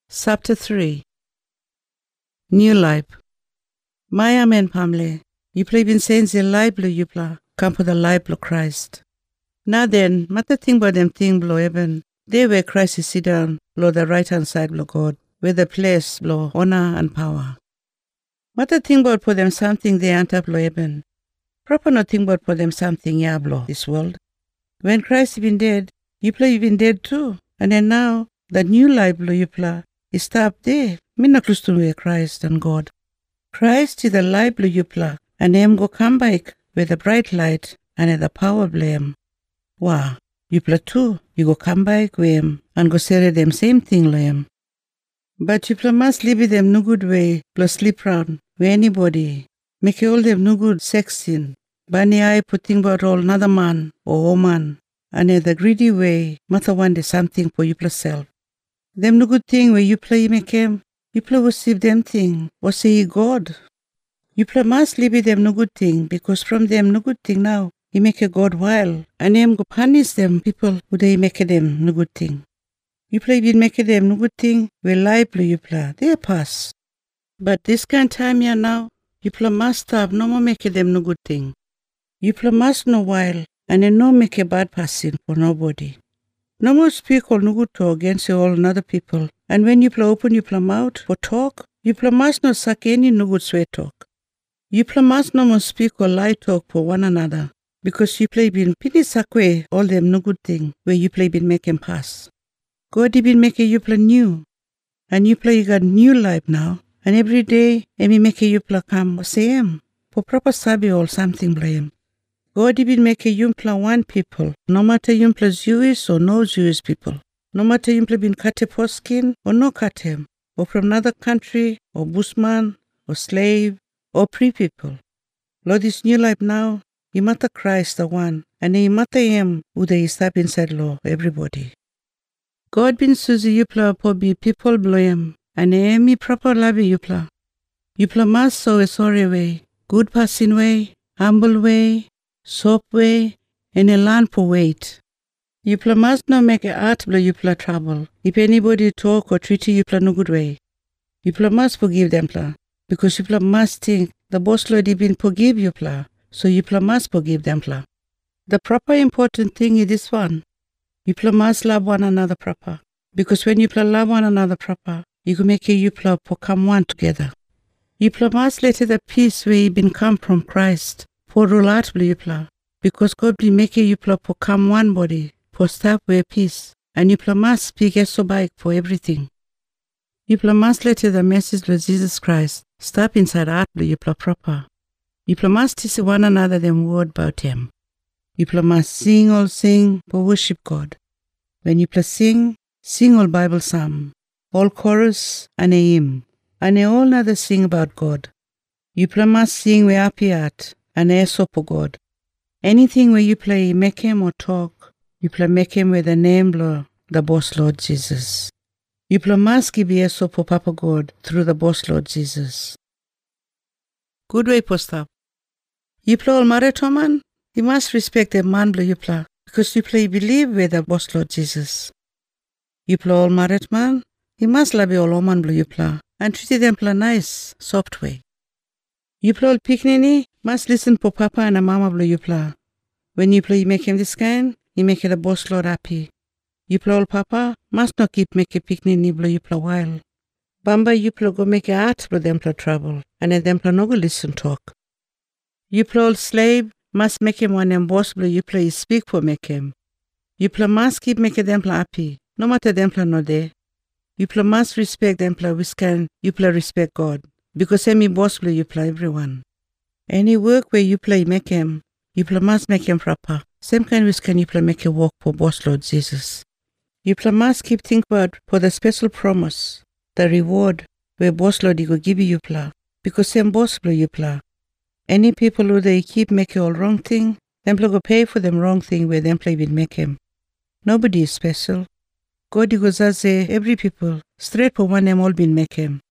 Chapter 3 New Life. Maya men pamle, you play bin sense the life blow you pla, come for the life blow Christ. Now then, matter think about them thing blow heaven. There where Christ is sit down, blow the right hand side blow God, where the place blow honor and power. Matter think about for them something they enter blow heaven. Proper not think about for them something ya blow this world. When Christ been dead, you play been dead too. And then now, the new life blow you pla, is stop there. Me not close to Christ and God. Christ is the light blow you pla, and him go come back with the bright light and the power blame. Wow, you pla too, you go come back with him and go say them same thing lo him. But you pla must live with them no good way, plus sleep round with anybody. Make all them no good sex sin. Bani I putting about all another man or woman, and in the greedy way, matter one day something for you plus self. Them no good thing where you play make him, you play receive them thing, or say God. You play must live with them no good thing, because from them no good thing now, he make a God while, and him go punish them people who they make them no good thing. You play been make them no good thing, where life you play, they pass. But this kind of time here now, you play must stop, no more make them no good thing. You play must no while, and then no make a bad person for nobody. No more speak or no good talk against all other people. And when you play open you play mouth for talk, you play must not suck any no good sweat talk. You play must no more speak or lie talk for one another. Because you play been pity suck away all them no good thing where you play been make him pass. God he been making you play new. And you play you got new life now. And every day, he make you play come same. For proper sabi or something blame. God even make a yumpla one people, no matter yumpla Jewish or no Jewish people, no matter yumpla been cut for skin or no cut him, or from another country, or bushman, or slave, or free people. Lord, this new life now, he matter Christ the one, and he matter him who they step inside law, everybody. God been Suzy yupla for be people blow him, and me proper love yupla. Yupla must so a sorry way, good passing way, humble way, soap way, and a land for wait. You must not make a art blow you trouble. If anybody talk or treat you no good way. You must forgive them because you must think the boss lord been forgive you so you must forgive them The proper important thing is this one. You must love one another proper. Because when you love one another proper, you can make you come one together. You must let the peace where you been come from Christ. For rolat you because God be making you for come one body, for stop with peace, and you must speak so big for everything. You must let the message of Jesus Christ stop inside heart you proper. You must teach one another them word about him. You must sing for worship God. When you sing all Bible psalm, all chorus and a hymn, and all other sing about God. You must sing with happy heart. And eso for God. Anything where you play, make him or talk, you play make him with the name Lord, the boss Lord Jesus. You play must give eso for Papa God through the boss Lord Jesus. Good way post up. You play all married man, you must respect the man you play because you play believe with the boss Lord Jesus. You play all married man, you must love all woman you play and treat them play nice, soft way. You play all picnic, must listen for Papa and Mama blow you play. When you play, you make him this kind, you make the boss Lord happy. You play all Papa, must not keep make a picnic blow you play while. Bamba you play go make a heart blow them play trouble, and then them play no go listen talk. You play all slave, must make him one them boss blow you play speak for make him. You play must keep make them play happy, no matter them play no there. You play must respect them play which can you play respect God. Because any boss blow you play everyone. Any work where you play make him, you must make him proper. Same kind which can you play make a work for boss Lord Jesus. You must keep think about for the special promise, the reward where boss Lord he go give you play. Because same boss blow you play. Any people who they keep making all wrong thing, them play go pay for them wrong thing where them play will make him. Nobody is special. God he goes as every people straight for one them all been make him.